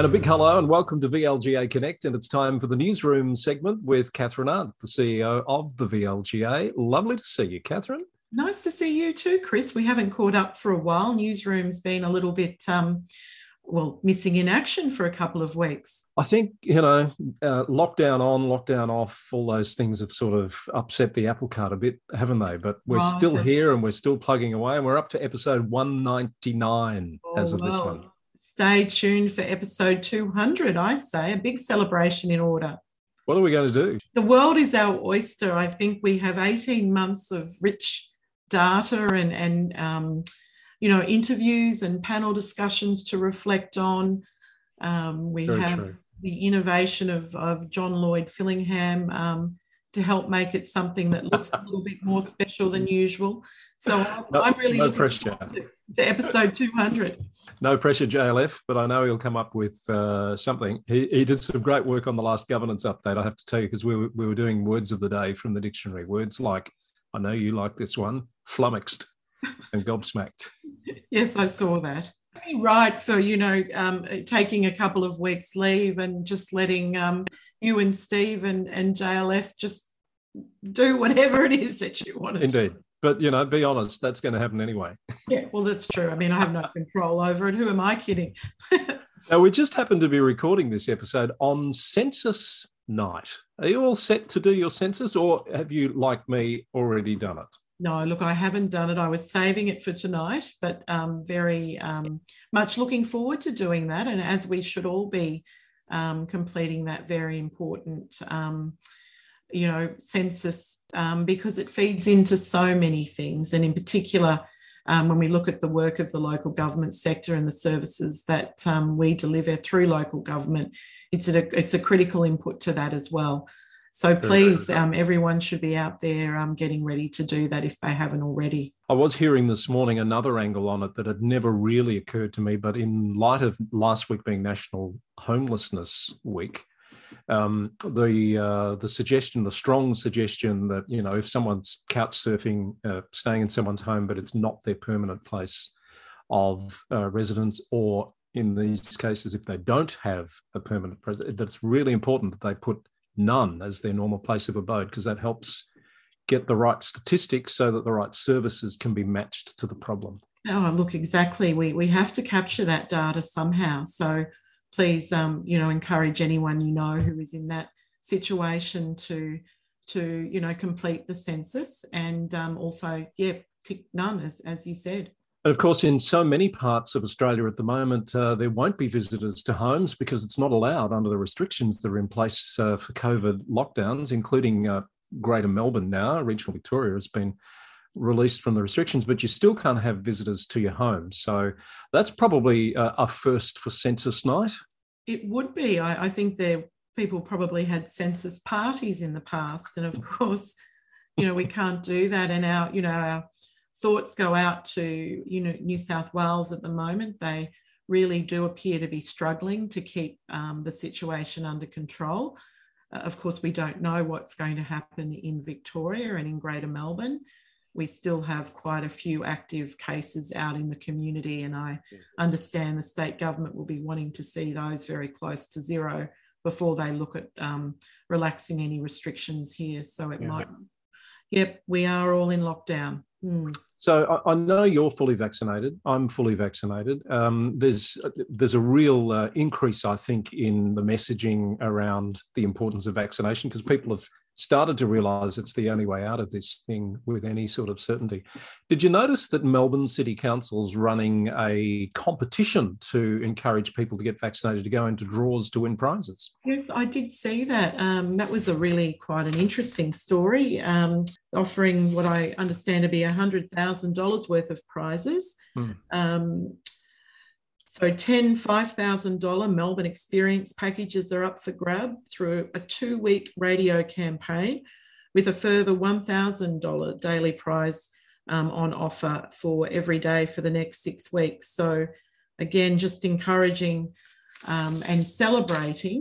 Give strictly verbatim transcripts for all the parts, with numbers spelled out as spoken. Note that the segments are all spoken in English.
And a big hello and welcome to V L G A Connect, and it's time for the newsroom segment with Catherine Arndt, the C E O of the V L G A. Lovely to see you, Catherine. Nice to see you too, Chris. We haven't caught up for a while. Newsroom's been a little bit, um, well, missing in action for a couple of weeks. I think, you know, uh, lockdown on, lockdown off, all those things have sort of upset the apple cart a bit, haven't they? But we're Right. still here and we're still plugging away, and we're up to episode one ninety-nine Oh, as of this well. one. Stay tuned for episode two hundred, I say. A big celebration in order. What are we going to do? The world is our oyster. I think we have eighteen months of rich data and, and um, you know, interviews and panel discussions to reflect on. Um, we Very have true. the innovation of, of John Lloyd Fillingham um, to help make it something that looks a little bit more special than usual. So I'm, No- I'm really no looking pressure. forward to, to episode two hundred. No pressure, J L F, but I know he'll come up with uh, something. He, he did some great work on the last governance update, I have to tell you, because we were, we were doing words of the day from the dictionary. Words like, I know you like this one, flummoxed and gobsmacked. Yes, I saw that. Pretty right for, you know, um, taking a couple of weeks leave and just letting um, you and Steve and, and J L F just do whatever it is that you want to do. Indeed. But, you know, be honest, that's going to happen anyway. Yeah, well, that's true. I mean, I have no control over it. Who am I kidding? Now, we just happen to be recording this episode on census night. Are you all set to do your census, or have you, like me, already done it? No, look, I haven't done it. I was saving it for tonight, but um, very um, much looking forward to doing that. And as we should all be um, completing that very important, um, you know, census, um, because it feeds into so many things. And in particular, um, when we look at the work of the local government sector and the services that um, we deliver through local government, it's a, it's a critical input to that as well. So please, um, everyone should be out there um, getting ready to do that if they haven't already. I was hearing this morning another angle on it that had never really occurred to me, but in light of last week being National Homelessness Week, um, the uh, the suggestion, the strong suggestion that, you know, if someone's couch surfing, uh, staying in someone's home, but it's not their permanent place of uh, residence, or in these cases, if they don't have a permanent presence, that's really important that they put none as their normal place of abode, because that helps get the right statistics so that the right services can be matched to the problem. Oh, look, exactly. We we have to capture that data somehow. So please, um, you know, encourage anyone you know who is in that situation to, to you know, complete the census, and um, also, yeah, tick none, as, as you said. And of course, in so many parts of Australia at the moment, uh, there won't be visitors to homes because it's not allowed under the restrictions that are in place uh, for COVID lockdowns, including uh, Greater Melbourne now. Regional Victoria has been released from the restrictions, but you still can't have visitors to your home. So that's probably a, a first for census night. It would be. I, I think there people probably had census parties in the past, and of course, you know, we can't do that. And our, you know, our thoughts go out to, you know, New South Wales at the moment. They really do appear to be struggling to keep um, the situation under control. Uh, of course, we don't know what's going to happen in Victoria and in Greater Melbourne. We still have quite a few active cases out in the community, and I understand the state government will be wanting to see those very close to zero before they look at um, relaxing any restrictions here. So it Yeah. might, yep, we are all in lockdown. Mm. So I, I know you're fully vaccinated. I'm fully vaccinated. Um, there's there's a real uh, increase, I think, in the messaging around the importance of vaccination, because people have started to realise it's the only way out of this thing with any sort of certainty. Did you notice that Melbourne City Council's running a competition to encourage people to get vaccinated, to go into draws to win prizes? Yes, I did see that. Um, that was a really quite an interesting story, um, offering what I understand to be one hundred thousand dollars worth of prizes. Hmm. Um, So ten five thousand dollars Melbourne Experience packages are up for grab through a two-week radio campaign, with a further one thousand dollars daily prize um, on offer for every day for the next six weeks. So again, just encouraging um, and celebrating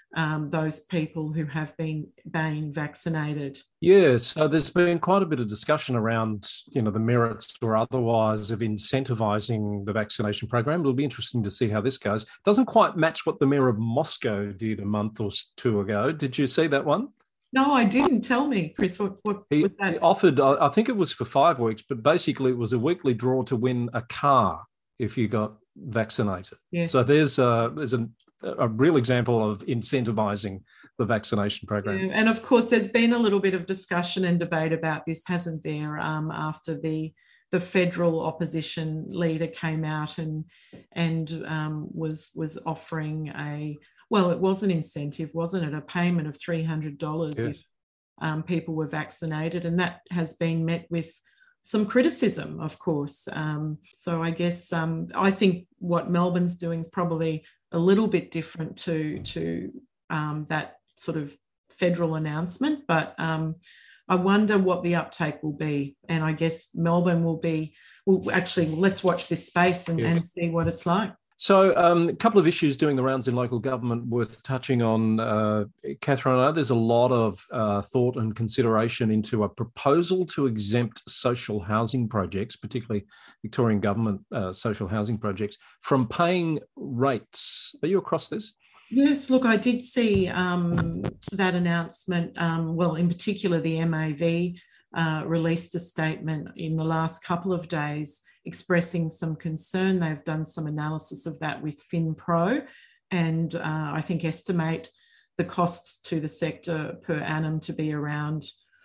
um, those people who have been been vaccinated. Yeah, so there's been quite a bit of discussion around, you know, the merits or otherwise of incentivising the vaccination program. It'll be interesting to see how this goes. Doesn't quite match what the mayor of Moscow did a month or two ago. Did you see that one? No, I didn't. Tell me, Chris, what, what he, was that? He offered, I think it was for five weeks, but basically it was a weekly draw to win a car if you got vaccinated. Yeah. So there's a, there's a, a real example of incentivising the vaccination program. Yeah. And of course, there's been a little bit of discussion and debate about this, hasn't there, um, after the the federal opposition leader came out and and um, was was offering a, well, it was an incentive, wasn't it, a payment of three hundred dollars yes. if um, people were vaccinated, and that has been met with some criticism, of course. Um, so I guess um, I think what Melbourne's doing is probably a little bit different to to um, that sort of federal announcement, but um, I wonder what the uptake will be. And I guess Melbourne will be, well, actually, let's watch this space and, yes. and see what it's like. So um, a couple of issues doing the rounds in local government worth touching on. Uh, Catherine, I know there's a lot of uh, thought and consideration into a proposal to exempt social housing projects, particularly Victorian government uh, social housing projects, from paying rates. Are you across this? Yes, look, I did see um, that announcement. Um, well, in particular, the M A V uh, released a statement in the last couple of days expressing some concern. They've done some analysis of that with FinPro, and uh, I think estimate the costs to the sector per annum to be around,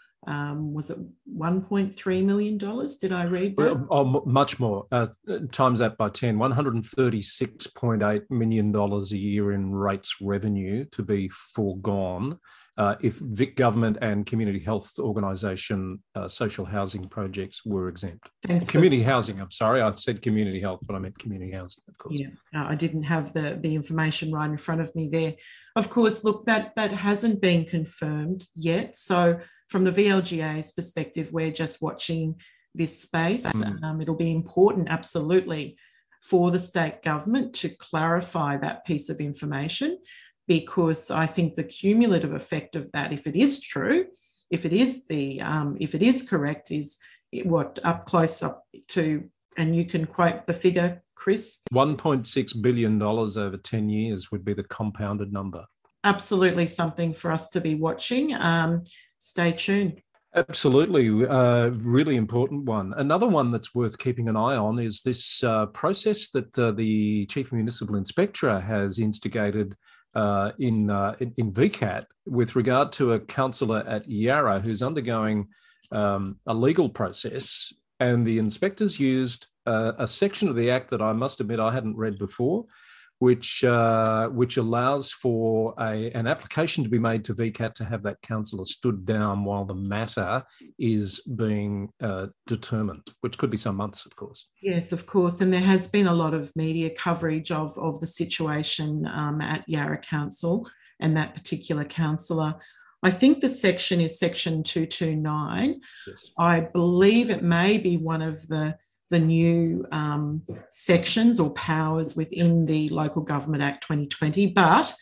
um, was it one point three million dollars? Did I read that? Well, oh, much more. Uh, times that by ten, one hundred thirty-six point eight million dollars a year in rates revenue to be foregone uh, if Vic Government and Community Health Organisation uh, social housing projects were exempt. Thanks community for- housing, I'm sorry. I've said community health, but I meant community housing, of course. Yeah, no, I didn't have the, the information right in front of me there. Of course, look, that, that hasn't been confirmed yet. So from the V L G A's perspective, we're just watching this space. Mm. Um, it'll be important, absolutely, for the state government to clarify that piece of information, because I think the cumulative effect of that, if it is true, if it is the um, if it is correct, is what up close up to, and you can quote the figure, Chris. one point six billion dollars over ten years would be the compounded number. Absolutely something for us to be watching. Um, stay tuned. Absolutely, uh, really important one. Another one that's worth keeping an eye on is this uh, process that uh, the Chief Municipal Inspectorate has instigated uh, in, uh, in in V CAT with regard to a councillor at Yarra who's undergoing um, a legal process, and the inspectors used uh, a section of the Act that I must admit I hadn't read before, which uh, which allows for a, an application to be made to V CAT to have that councillor stood down while the matter is being uh, determined, which could be some months, of course. Yes, of course. And there has been a lot of media coverage of, of the situation um, at Yarra Council and that particular councillor. I think the section is section two twenty-nine. Yes. I believe it may be one of the the new um, sections or powers within the Local Government Act twenty twenty. But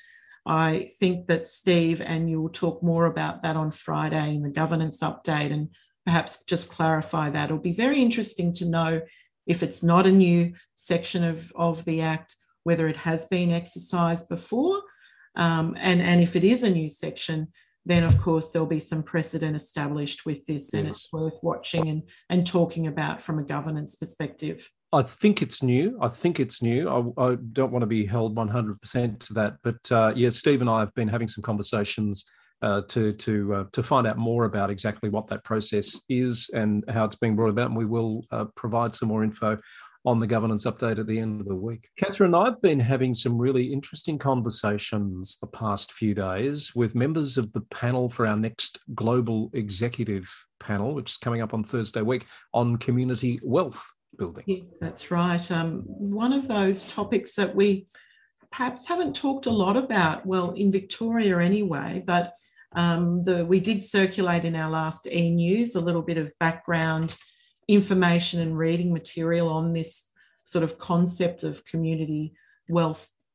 I think that Steve, and you'll talk more about that on Friday in the governance update, and perhaps just clarify that. It'll be very interesting to know if it's not a new section of, of the Act, whether it has been exercised before, um, and, and if it is a new section, then of course there'll be some precedent established with this, and yes. It's worth watching and, and talking about from a governance perspective. I think it's new. I think it's new. I, I don't want to be held one hundred percent to that, but uh, yeah, Steve and I have been having some conversations uh, to to uh, to find out more about exactly what that process is and how it's being brought about, and we will uh, provide some more info on the governance update at the end of the week. Catherine, I've been having some really interesting conversations the past few days with members of the panel for our next global executive panel, which is coming up on Thursday week, on community wealth building. Yes, that's right. Um, one of those topics that we perhaps haven't talked a lot about, well, in Victoria anyway, but um, the, we did circulate in our last e-news a little bit of background information and reading material on this sort of concept of community wealth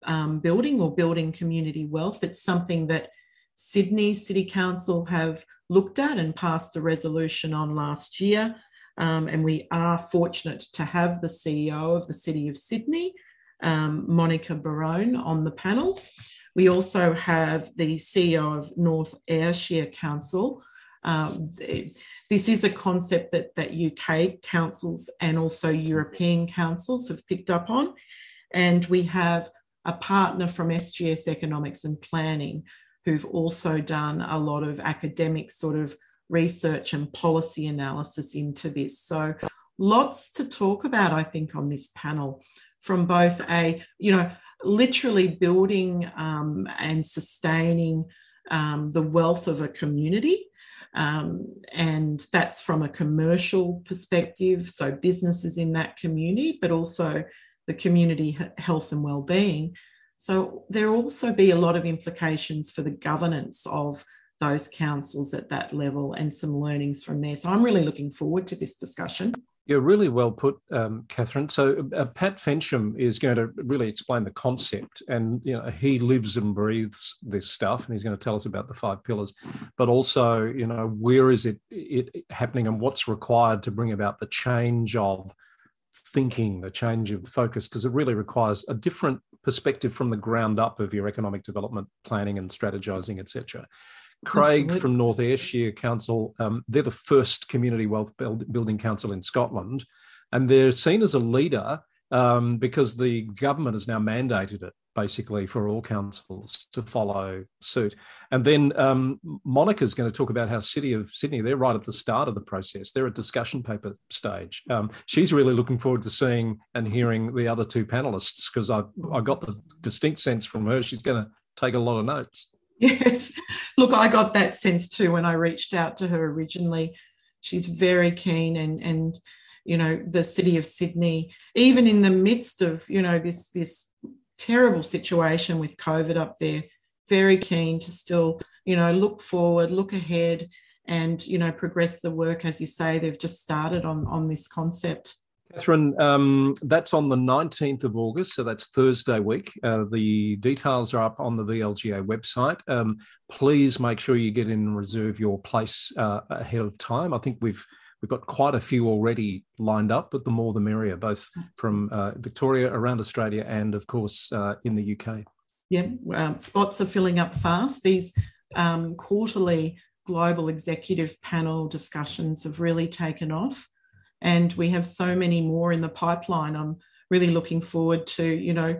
um, building or building community wealth. It's something that Sydney City Council have looked at and passed a resolution on last year. Um, and we are fortunate to have the C E O of the City of Sydney, um, Monica Barone, on the panel. We also have the C E O of North Ayrshire Council. Um, this is a concept that, that U K councils and also European councils have picked up on. And we have a partner from S G S Economics and Planning who've also done a lot of academic sort of research and policy analysis into this. So lots to talk about, I think, on this panel, from both a, you know, literally building um, and sustaining um, the wealth of a community. Um, and that's from a commercial perspective, so businesses in that community, but also the community health and well-being. So there will also be a lot of implications for the governance of those councils at that level and some learnings from there. So I'm really looking forward to this discussion. You're really well put, um, Catherine. So uh, Pat Fensham is going to really explain the concept, and you know he lives and breathes this stuff, and he's going to tell us about the five pillars, but also you know where is it, it happening and what's required to bring about the change of thinking, the change of focus, because it really requires a different perspective from the ground up of your economic development planning and strategizing, et cetera. Craig Absolutely. From North Ayrshire Council, um, they're the first community wealth build, building council in Scotland, and they're seen as a leader um, because the government has now mandated it basically for all councils to follow suit. And then um, Monica's going to talk about how City of Sydney, they're right at the start of the process. They're at discussion paper stage. Um, she's really looking forward to seeing and hearing the other two panellists, because I, I got the distinct sense from her she's going to take a lot of notes. Yes. Look, I got that sense too when I reached out to her originally. She's very keen, and, and you know, the City of Sydney, even in the midst of, you know, this, this terrible situation with COVID up there, very keen to still, you know, look forward, look ahead and, you know, progress the work. As you say, they've just started on, on this concept. Catherine, um, that's on the nineteenth of August, so that's Thursday week. Uh, the details are up on the V L G A website. Um, please make sure you get in and reserve your place uh, ahead of time. I think we've we've got quite a few already lined up, but the more the merrier, both from uh, Victoria, around Australia, and of course uh, in the U K. Yeah, um, spots are filling up fast. These um, quarterly global executive panel discussions have really taken off. And we have so many more in the pipeline. I'm really looking forward to, you know,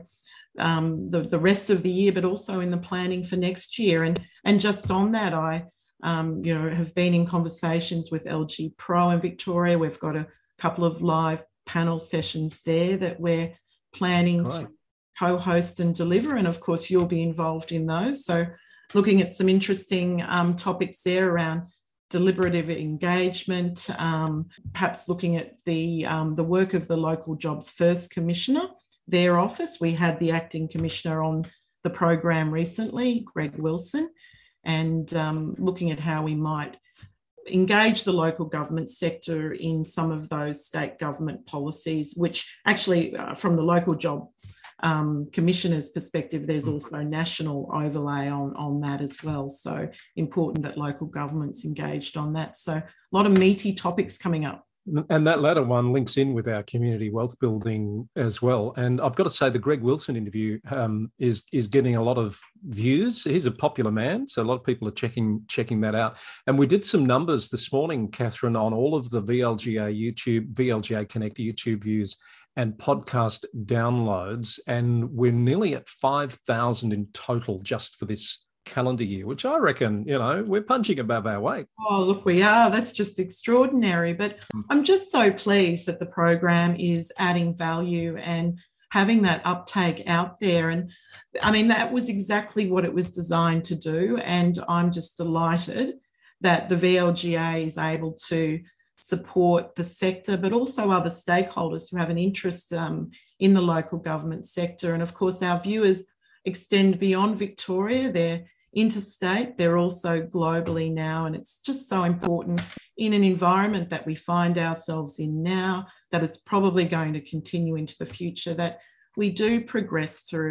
um, the, the rest of the year, but also in the planning for next year. And, and just on that, I, um, you know, have been in conversations with L G Pro in Victoria. We've got a couple of live panel sessions there that we're planning Great. to co-host and deliver. And of course, you'll be involved in those. So looking at some interesting um, topics there around deliberative engagement, um, perhaps looking at the, um, the work of the Local Jobs First Commissioner, their office. We had the acting commissioner on the program recently, Greg Wilson, and um, looking at how we might engage the local government sector in some of those state government policies, which actually uh, from the local job Um, commissioner's perspective, there's also national overlay on, on that as well. So important that local government's engaged on that. So a lot of meaty topics coming up. And that latter one links in with our community wealth building as well. And I've got to say the Greg Wilson interview um, is, is getting a lot of views. He's a popular man, so a lot of people are checking, checking that out. And we did some numbers this morning, Catherine, on all of the V L G A YouTube, V L G A Connect YouTube views and podcast downloads, and we're nearly at five thousand in total just for this calendar year, which I reckon, you know, we're punching above our weight. Oh, look, we are. That's just extraordinary. But I'm just so pleased that the program is adding value and having that uptake out there. And I mean, that was exactly what it was designed to do. And I'm just delighted that the V L G A is able to support the sector, but also other stakeholders who have an interest um, in the local government sector. And of course, our viewers extend beyond Victoria. They're interstate, they're also globally now. And it's just so important in an environment that we find ourselves in now, that it's probably going to continue into the future, that we do progress through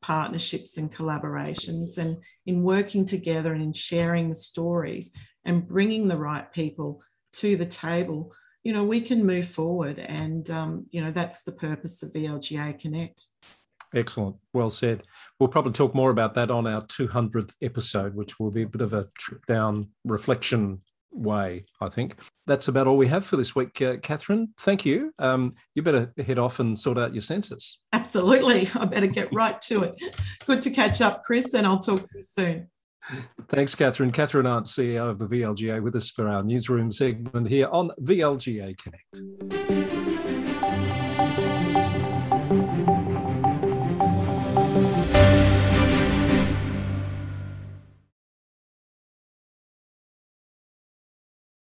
partnerships and collaborations, and in working together and in sharing the stories and bringing the right people to the table, you know, we can move forward. And, um, you know, that's the purpose of V L G A Connect. Excellent. Well said. We'll probably talk more about that on our two hundredth episode, which will be a bit of a trip down reflection way, I think. That's about all we have for this week, uh, Catherine. Thank you. Um, you better head off and sort out your census. Absolutely. I better get right to it. Good to catch up, Chris, and I'll talk to you soon. Thanks, Catherine. Catherine Arndt, C E O of the V L G A, with us for our newsroom segment here on V L G A Connect.